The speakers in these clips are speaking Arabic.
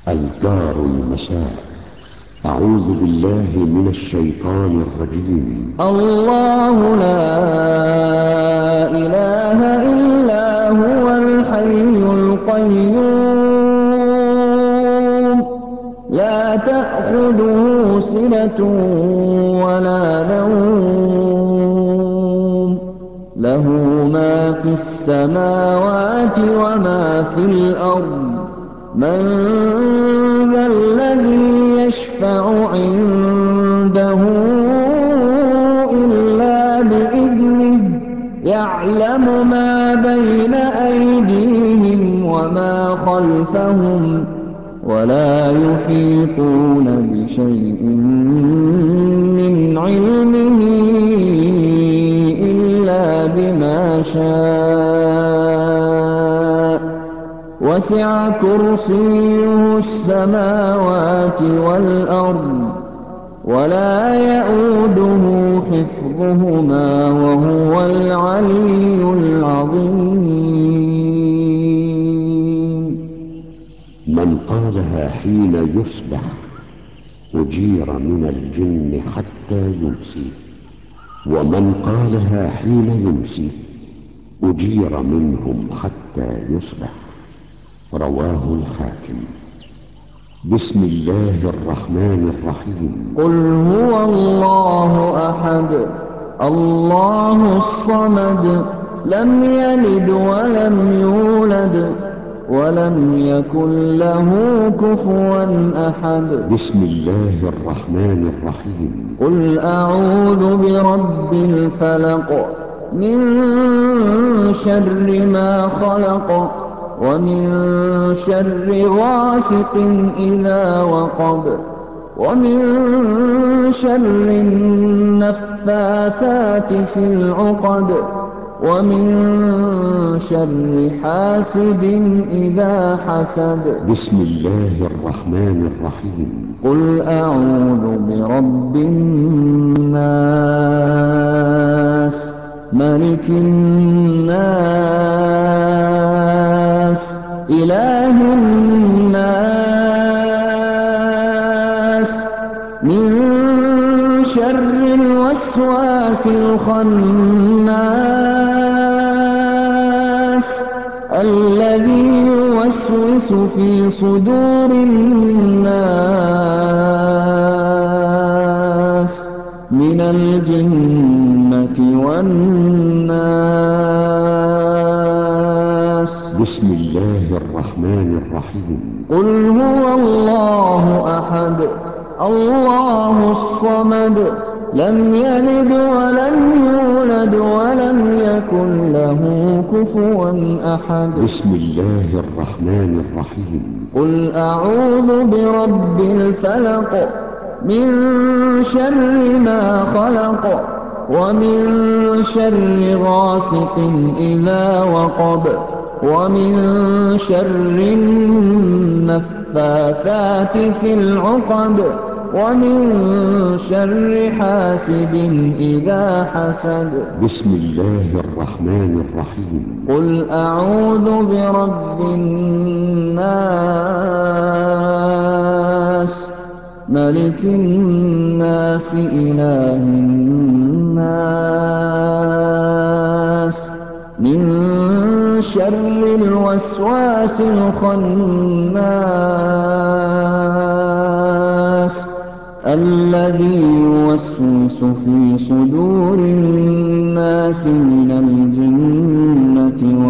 أذكار المساء. أعوذ بالله من الشيطان الرجيم. الله لا إله إلا هو الحي القيوم لا تأخذه سنة ولا نوم له ما في السماوات وما في الأرض من ذا الذي يشفع عنده إلا بإذنه يعلم ما بين أيديهم وما خلفهم ولا يحيطون بشيء من علمه إلا بما شاء وسع كرسيه السماوات والأرض ولا يئوده حفظهما وهو العلي العظيم. من قالها حين يصبح أجير من الجن حتى يمسي، ومن قالها حين يمسي أجير منهم حتى يصبح. رواه الحاكم. بسم الله الرحمن الرحيم. قل هو الله أحد الله الصمد لم يلد ولم يولد ولم يكن له كفوا أحد. بسم الله الرحمن الرحيم. قل أعوذ برب الفلق من شر ما خلق ومن شر غاسق إذا وقب ومن شر النفاثات في العقد ومن شر حاسد إذا حسد. بسم الله الرحمن الرحيم. قل أعوذ برب الناس ملك الناس إله الناس من شر الوسواس الخناس الذي يوسوس في صدور الناس من الجنة والناس. بسم الله الرحمن الرحيم. قل هو الله أحد الله الصمد لم يلد ولم يولد ولم يكن له كفوا أحد. بسم الله الرحمن الرحيم. قل أعوذ برب الفلق من شر ما خلق ومن شر غاسق إذا وقب ومن شر النفاثات في العقد ومن شر حاسد إذا حسد. بسم الله الرحمن الرحيم. قل أعوذ برب الناس ملك الناس إله الناس من شر الوسواس الخناس الذي يوسوس في صدور الناس من الجنة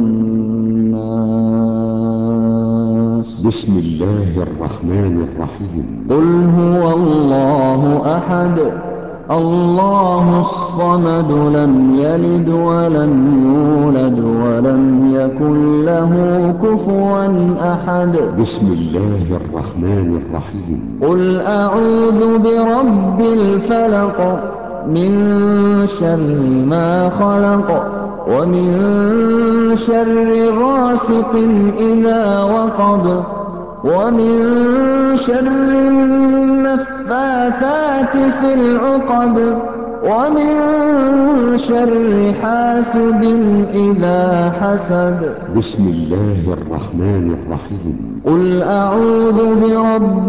والناس. بسم الله الرحمن الرحيم. قل هو الله أحد الله الصمد لم يلد ولم يولد ولم يكن له كفوا أحد. بسم الله الرحمن الرحيم. قل أعوذ برب الفلق من شر ما خلق ومن شر غاسق إذا وقب ومن شر النفاثات في العقد ومن شر حاسد إذا حسد. بسم الله الرحمن الرحيم. قل أعوذ برب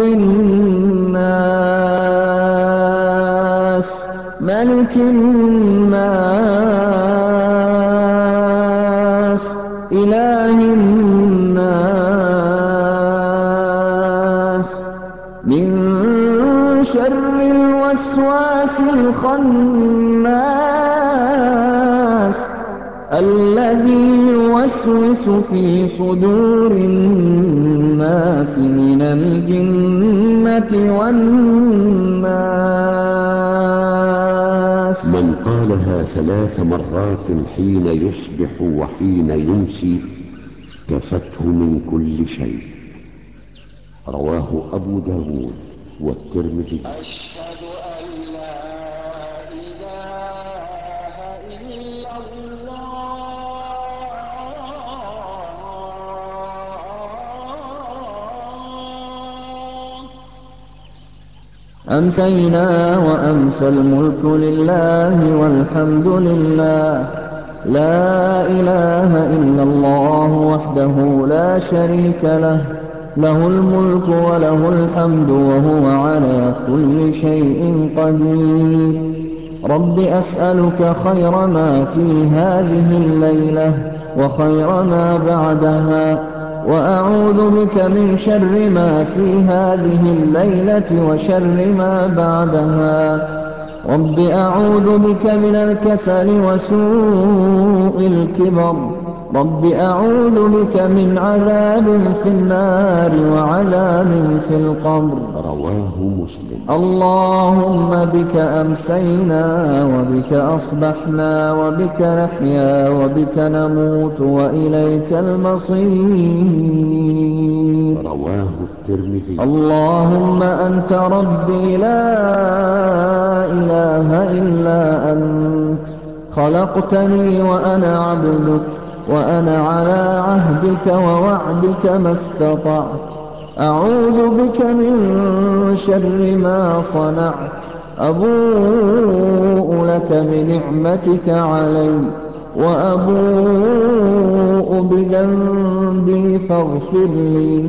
الناس ملك الناس إله الناس من شر الوسواس الخناس الذي يوسوس في صدور الناس من الجنة والناس. من قالها 3 مرات حين يصبح وحين يمسي كفته من كل شيء. رواه أبو داود والترمذي. أشهد أن لا إله إلا الله. أمسينا وأمسى الملك لله والحمد لله، لا إله إلا الله وحده لا شريك له، له الملك وله الحمد وهو على كل شيء قدير. رب أسألك خير ما في هذه الليلة وخير ما بعدها، وأعوذ بك من شر ما في هذه الليلة وشر ما بعدها. رب أعوذ بك من الكسل وسوء الكبر. رب أعوذ بك من عذاب في النار وعذاب في القبر. رواه مسلم. اللهم بك أمسينا وبك أصبحنا وبك نحيا وبك نموت وإليك المصير. رواه الترمذي. اللهم أنت ربي لا إله إلا أنت، خلقتني وأنا عبدك، وأنا على عهدك ووعدك ما استطعت. أعوذ بك من شر ما صنعت. أبوء لك بنعمتك علي وأبوء بذنبي فاغفر لي،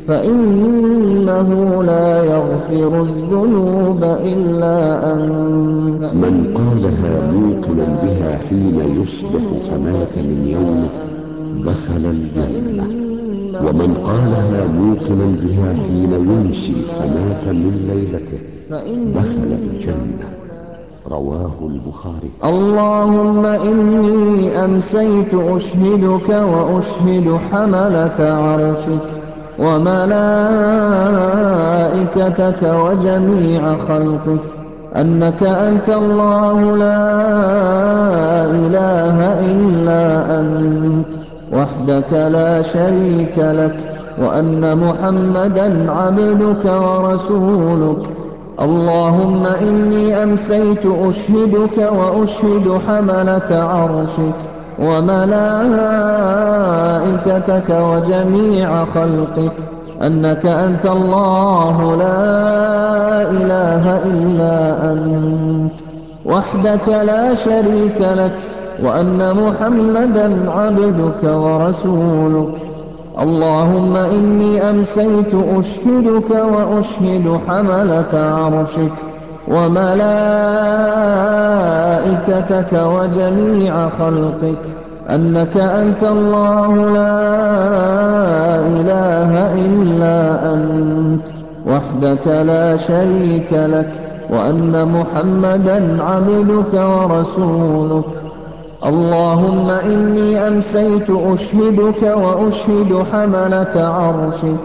فإنه لا يغفر الذنوب إلا أنت. من قالها موقنا بها حين يصبح فمات من يومه دخل الجنة. ومن قالها موقنا بها حين يمسي فمات من ليلته دخل الجنة. رواه البخاري. اللهم إني أمسيت أشهدك وأشهد حملة عرشك وملائكتك وجميع خلقك أنك أنت الله لا إله إلا أنت وحدك لا شريك لك، وأن محمدا عبدك ورسولك. اللهم إني أمسيت أشهدك وأشهد حملة عرشك وملائكتك وجميع خلقك أنك أنت الله لا إله إلا أنت وحدك لا شريك لك، وأن محمدا عبدك ورسولك. اللهم إني أمسيت أشهدك وأشهد حملة عرشك وملائكتك وجميع خلقك أنك أنت الله لا إله إلا أنت وحدك لا شريك لك، وأن محمدا عبدك ورسولك. اللهم إني أمسيت أشهدك وأشهد حملة عرشك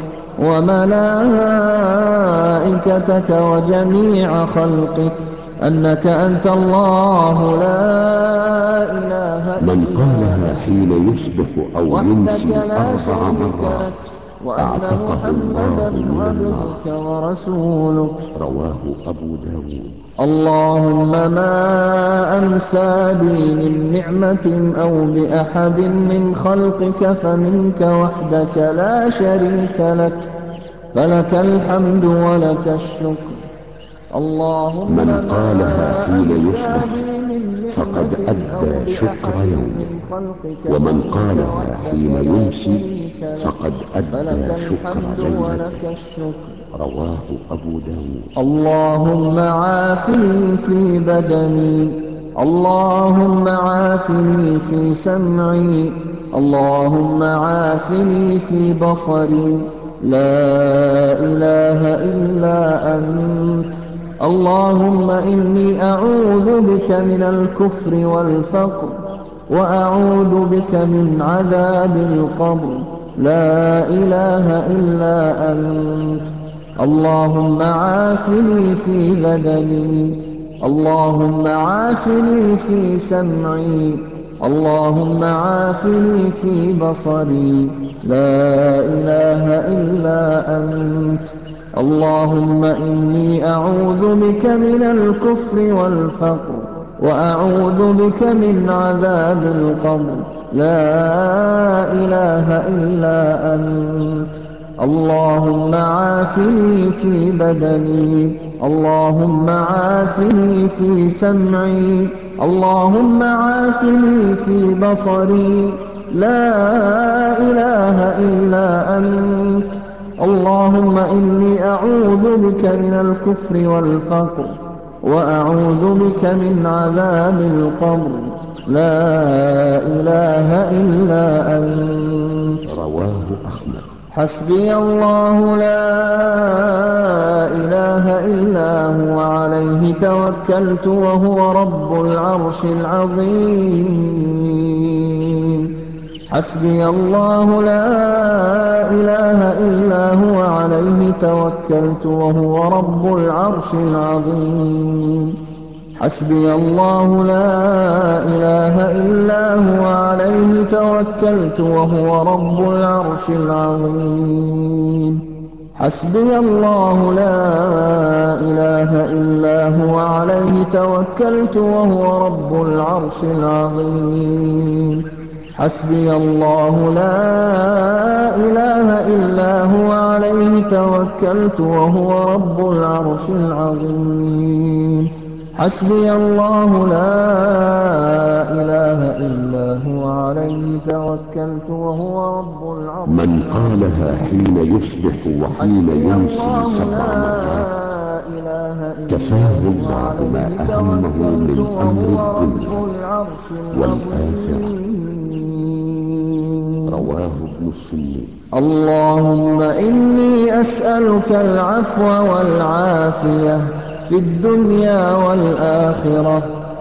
وملائكتك وجميع خلقك أنك أنت الله لا إله إلا من قالها أنت حين يصبح أو وحدك يمسي لا 4 شريك مرات لك، وأن أعتقه الله محمدا من النار. عبدك ورسولك. رواه أبو داود. اللهم ما أمسى بي من نعمة أو بأحد من خلقك فمنك وحدك لا شريك لك، فلك الحمد ولك الشكر. اللهم من ما قالها حين أمسى يصبح بي من فقد نعمة أو أدى شكر بأحد يومه، من خلقك ومن فمنك قالها وحدك حين لا يمسي شريك لك، فقد فلك أدى شكر الحمد ليلته. ولك الشكر. رواه أبو داود. اللهم عافني في بدني، اللهم عافني في سمعي، اللهم عافني في بصري، لا إله إلا أنت. اللهم إني أعوذ بك من الكفر والفقر، وأعوذ بك من عذاب القبر، لا إله إلا أنت. اللهم عافني في بدني، اللهم عافني في سمعي، اللهم عافني في بصري، لا إله إلا أنت. اللهم إني أعوذ بك من الكفر والفقر، وأعوذ بك من عذاب القبر، لا إله إلا أنت. اللهم عافني في بدني، اللهم عافني في سمعي، اللهم عافني في بصري، لا إله إلا أنت. اللهم إني أعوذ بك من الكفر والفقر، وأعوذ بك من عذاب القبر، لا إله إلا أنت. رواه أحمد. حسبي الله لا إله إلا هو عليه توكلت وهو رب العرش العظيم. حسبي الله لا إله إلا هو عليه توكلت وهو رب العرش العظيم. حسبي الله لا إله إلا هو عليه توكلت وهو رب العرش العظيم. حسبي الله لا إله إلا هو عليه توكلت وهو رب العرش العظيم. حسبي الله لا إله إلا هو عليه توكلت وهو رب العرش العظيم. حسبي الله لا إله إلا هو عليه توكلت وهو رب العرش من العظيم. قالها حين يصبح وحين حسبي يمسي الله 7 لا مرات إله إلا كفاه هو الله ما عليه أهمه توكلت من أمر وهو رب الدنيا العرش والآخرة. العظيم. رواه ابن السني. اللهم إني أسألك العفو والعافية في الدنيا والآخرة.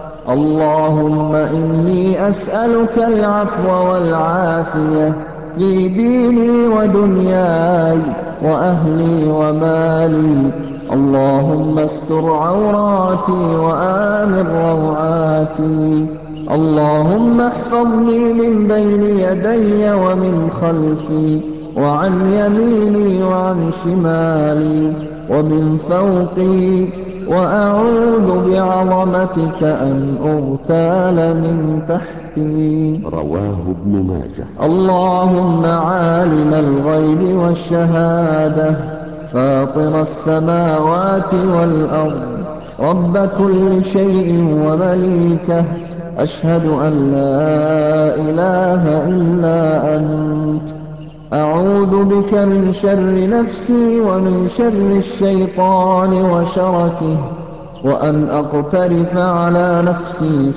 اللهم إني أسألك العفو والعافية في ديني ودنياي وأهلي ومالي. اللهم استر عوراتي وآمن روعاتي. اللهم احفظني من بين يدي ومن خلفي وعن يميني وعن شمالي ومن فوقي، وأعوذ بعظمتك أن أغتال من تحتي. رواه ابن ماجه. اللهم عالم الغيب والشهادة، فاطر السماوات والأرض، رب كل شيء ومليكه، أشهد أن لا إله إلا أنت. أعوذ بك من شر نفسي ومن شر الشيطان وشركه، وأن أقترف على نفسي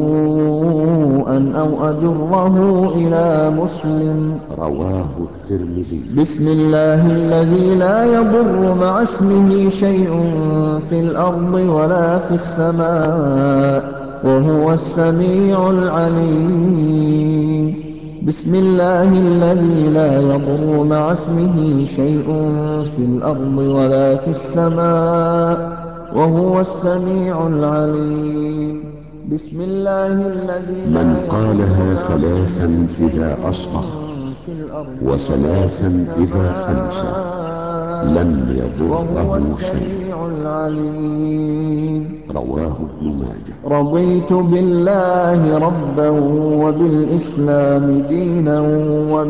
سوءا أو أجره إلى مسلم. رواه الترمذي. بسم الله الذي لا يضر مع اسمه شيء في الأرض ولا في السماء وهو السميع العليم. بسم الله الذي لا يضر مع اسمه شيء في الأرض ولا في السماء وهو السميع العليم. بسم الله الذي من لا يضر قالها مع اسمه 3 شيء إذا أصبح في الأرض ولا في و3 إذا أمسى السماء لم وهو يضره شيء. السميع العليم. رواه ابن ماجه. رضيت بالله ربا وبالإسلام دينا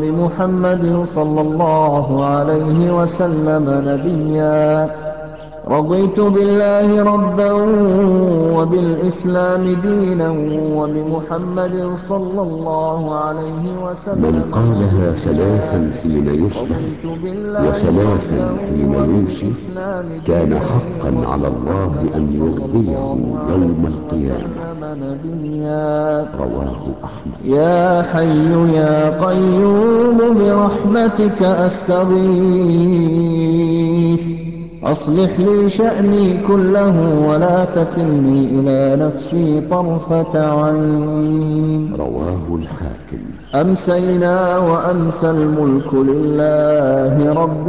وبمحمد صلى الله عليه وسلم نبيا. رضيت بالله ربا وبالإسلام دينا وبمحمد صلى الله عليه وسلم من قالها نبيا. 3 حين يصبح رضيت بالله و3 ربا حين يمسي وبالإسلام كان دينا حقا على الله أن وبمحمد صلى يرضيه الله يوم عليه القيامة. وسلم نبيا. رواه أحمد. يا حي يا قيوم برحمتك أستغيث، أصلح لي شأني كله ولا تكلني إلى نفسي طرفة عين. رواه الحاكم. أمسينا وأمسى الملك لله رب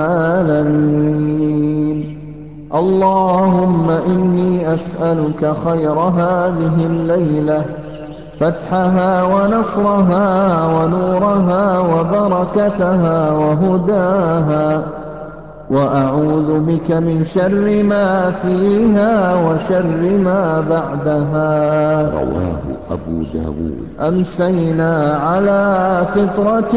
العالمين. اللهم إني أسألك خير هذه الليلة، فتحها ونصرها ونورها وبركتها وهداها، وأعوذ بك من شر ما فيها وشر ما بعدها. رواه أبو داود. أمسينا على فطرة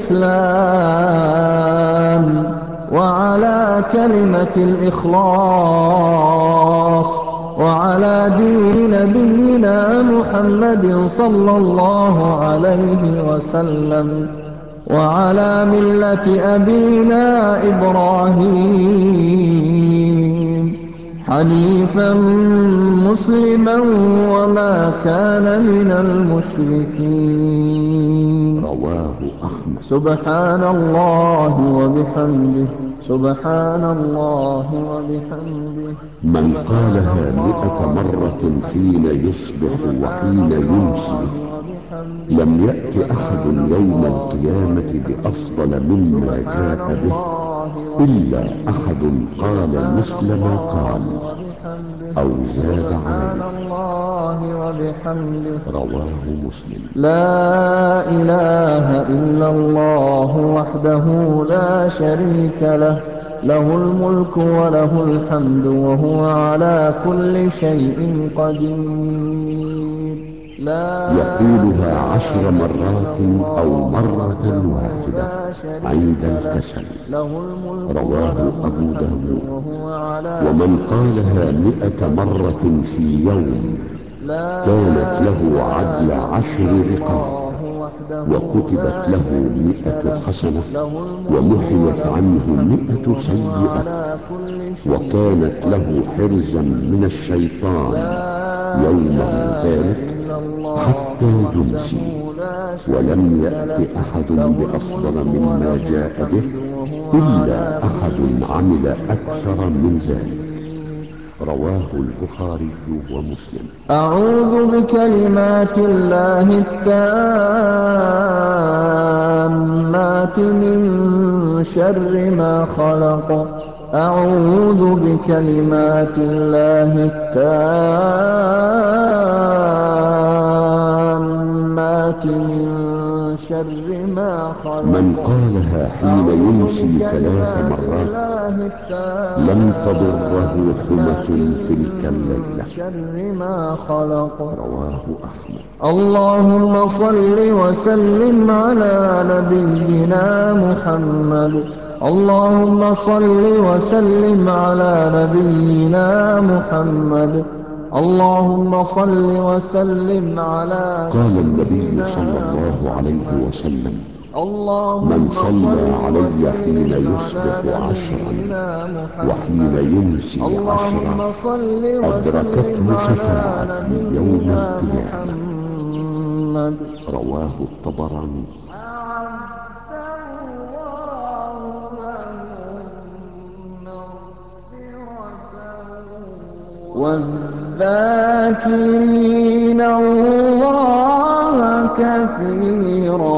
الإسلام وعلى كلمة الإخلاص وعلى دين نبينا محمد صلى الله عليه وسلم وعلى ملة أبينا إبراهيم حنيفا مسلما وما كان من المشركين. رواه أحمد. سبحان الله وبحمده، سبحان الله وبحمده، من سبحان قالها 100 الله مرة حين وبحمده، يصبح سبحان وحين يمسي الله وبحمده، لم يأت أحد سبحان يوم الله القيامة وبحمده، بأفضل مما سبحان جاء به الله إلا وبحمده، أحد قال سبحان مثل ما الله قال وبحمده، أو زاد سبحان عليه. الله وبحمده. رواه مسلم. لا إله إلا الله وحده لا شريك له، له الملك وله الحمد وهو على كل شيء قدير. لا يقولها إله 10 إلا مرات أو الله مرة وحده واحدة لا شريك عند له، الكسل. له الملك رواه وله أبو الحمد داود. وهو على ومن كل قالها شيء 100 مرة قدير. في يوم لا كانت له عدل إله 10 إلا رقاب الله وحده وكتبت لا له شريك 100 له، حسنة له الملك ومحيت وله عنه الحمد 100 وهو سيئة على كل شيء وكانت له حرزا قدير. من الشيطان لا يومه إله ذلك إلا الله حتى وحده يمسي. لا ولم شريك له، يأت أحد له بأفضل الملك مما وله جاء به الحمد وهو على إلا أحد كل عمل شيء أكثر من ذلك. قدير. رواه البخاري ومسلم. أعوذ بكلمات الله التامات من شر ما خلق. أعوذ بكلمات الله التامات من شر ما من خلق. قالها حين أعوذ يمسي 3 بكلمات مرات الله لم تضره التامات حمة تلك من الليلة. شر ما خلق. رواه أحمد. اللهم صل وسلم على نبينا محمد. اللهم صل وسلم على نبينا محمد. اللهم صل وسلم على قال النبي نبينا صلى الله عليه محمد. وسلم: من اللهم صلى صل علي حين وسلم على يصبح 10 نبينا وحين محمد. يمسي 10 اللهم صل وسلم أدركته على شفاعتي يوم نبينا القيامة. محمد. رواه الطبراني. أعد الله لهم مغفرة والذاكرين الله كثيرا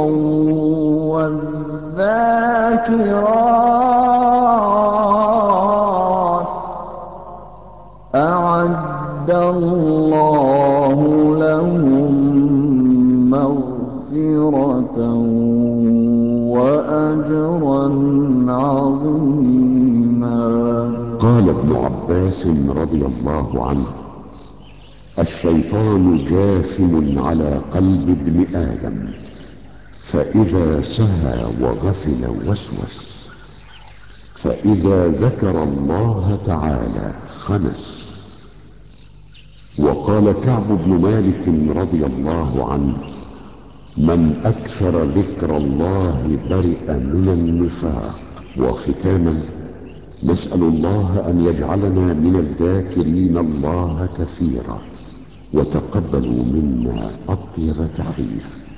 والذاكرات أعد الله لهم مغفرة وأجرا عظيما. قال ابن عباس رضي الله عنه: الشيطان جاثم على قلب ابن آدم، فإذا سهى وغفل وسوس، فإذا ذكر الله تعالى خنس. وقال كعب بن مالك رضي الله عنه: من أكثر ذكر الله برئ من النفاق. وختاما، نسأل الله أن يجعلنا من الذاكرين الله كثيرا، وتقبلوا منا أطيب تحية.